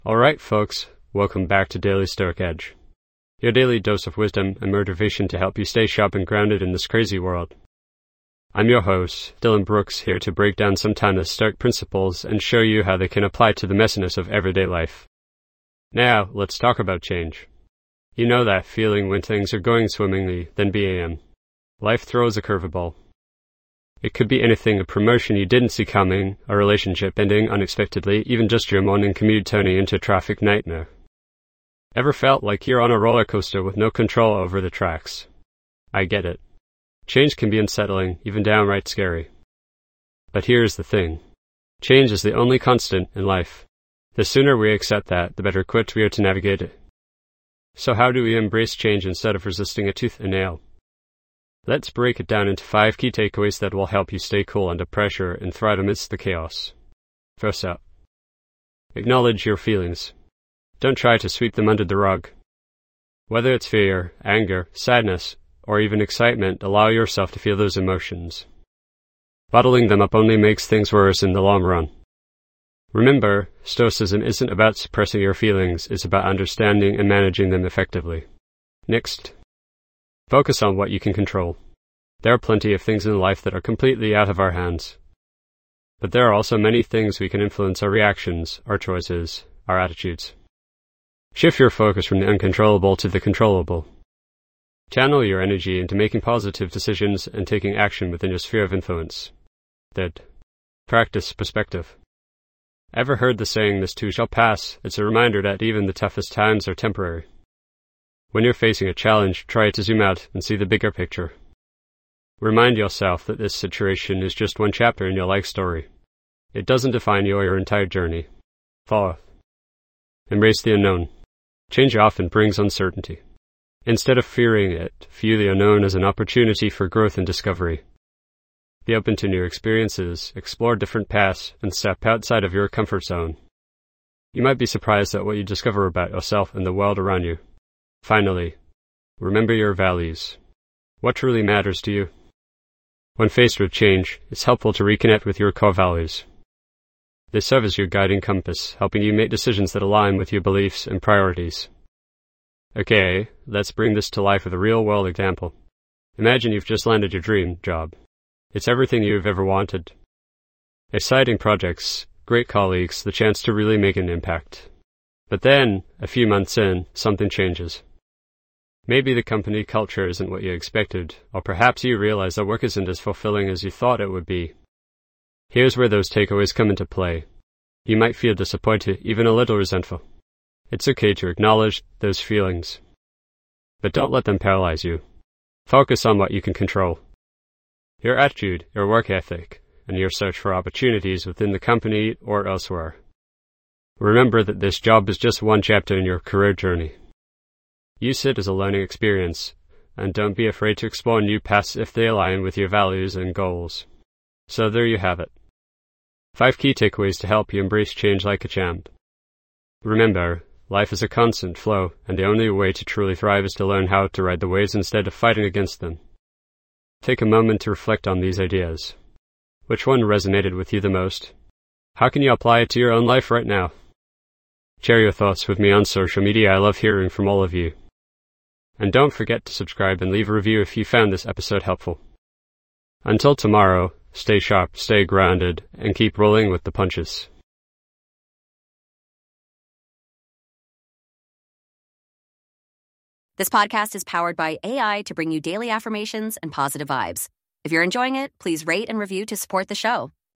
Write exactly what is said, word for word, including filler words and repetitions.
Alright folks, welcome back to Daily Stoic Edge. Your daily dose of wisdom and motivation to help you stay sharp and grounded in this crazy world. I'm your host, Dylan Brooks, here to break down some timeless Stoic principles and show you how they can apply to the messiness of everyday life. Now, let's talk about change. You know that feeling when things are going swimmingly, then bam, life throws a curveball. It could be anything: a promotion you didn't see coming, a relationship ending unexpectedly, even just your morning commute turning into a traffic nightmare. Ever felt like you're on a roller coaster with no control over the tracks? I get it. Change can be unsettling, even downright scary. But here's the thing. Change is the only constant in life. The sooner we accept that, the better equipped we are to navigate it. So how do we embrace change instead of resisting it tooth and nail? Let's break it down into five key takeaways that will help you stay cool under pressure and thrive amidst the chaos. First up, acknowledge your feelings. Don't try to sweep them under the rug. Whether it's fear, anger, sadness, or even excitement, allow yourself to feel those emotions. Bottling them up only makes things worse in the long run. Remember, Stoicism isn't about suppressing your feelings, it's about understanding and managing them effectively. Next, focus on what you can control. There are plenty of things in life that are completely out of our hands. But there are also many things we can influence: our reactions, our choices, our attitudes. Shift your focus from the uncontrollable to the controllable. Channel your energy into making positive decisions and taking action within your sphere of influence. Third, practice perspective. Ever heard the saying, "This too shall pass"? It's a reminder that even the toughest times are temporary. When you're facing a challenge, try to zoom out and see the bigger picture. Remind yourself that this situation is just one chapter in your life story. It doesn't define you or your entire journey. Fourth, embrace the unknown. Change often brings uncertainty. Instead of fearing it, view the unknown as an opportunity for growth and discovery. Be open to new experiences, explore different paths, and step outside of your comfort zone. You might be surprised at what you discover about yourself and the world around you. Finally, remember your values. What truly matters to you? When faced with change, it's helpful to reconnect with your core values. They serve as your guiding compass, helping you make decisions that align with your beliefs and priorities. Okay, let's bring this to life with a real-world example. Imagine you've just landed your dream job. It's everything you've ever wanted. Exciting projects, great colleagues, the chance to really make an impact. But then, a few months in, something changes. Maybe the company culture isn't what you expected, or perhaps you realize that work isn't as fulfilling as you thought it would be. Here's where those takeaways come into play. You might feel disappointed, even a little resentful. It's okay to acknowledge those feelings. But don't let them paralyze you. Focus on what you can control. Your attitude, your work ethic, and your search for opportunities within the company or elsewhere. Remember that this job is just one chapter in your career journey. Use it as a learning experience, and don't be afraid to explore new paths if they align with your values and goals. So there you have it. Five key takeaways to help you embrace change like a champ. Remember, life is a constant flow, and the only way to truly thrive is to learn how to ride the waves instead of fighting against them. Take a moment to reflect on these ideas. Which one resonated with you the most? How can you apply it to your own life right now? Share your thoughts with me on social media. I love hearing from all of you. And don't forget to subscribe and leave a review if you found this episode helpful. Until tomorrow, stay sharp, stay grounded, and keep rolling with the punches. This podcast is powered by A I to bring you daily affirmations and positive vibes. If you're enjoying it, please rate and review to support the show.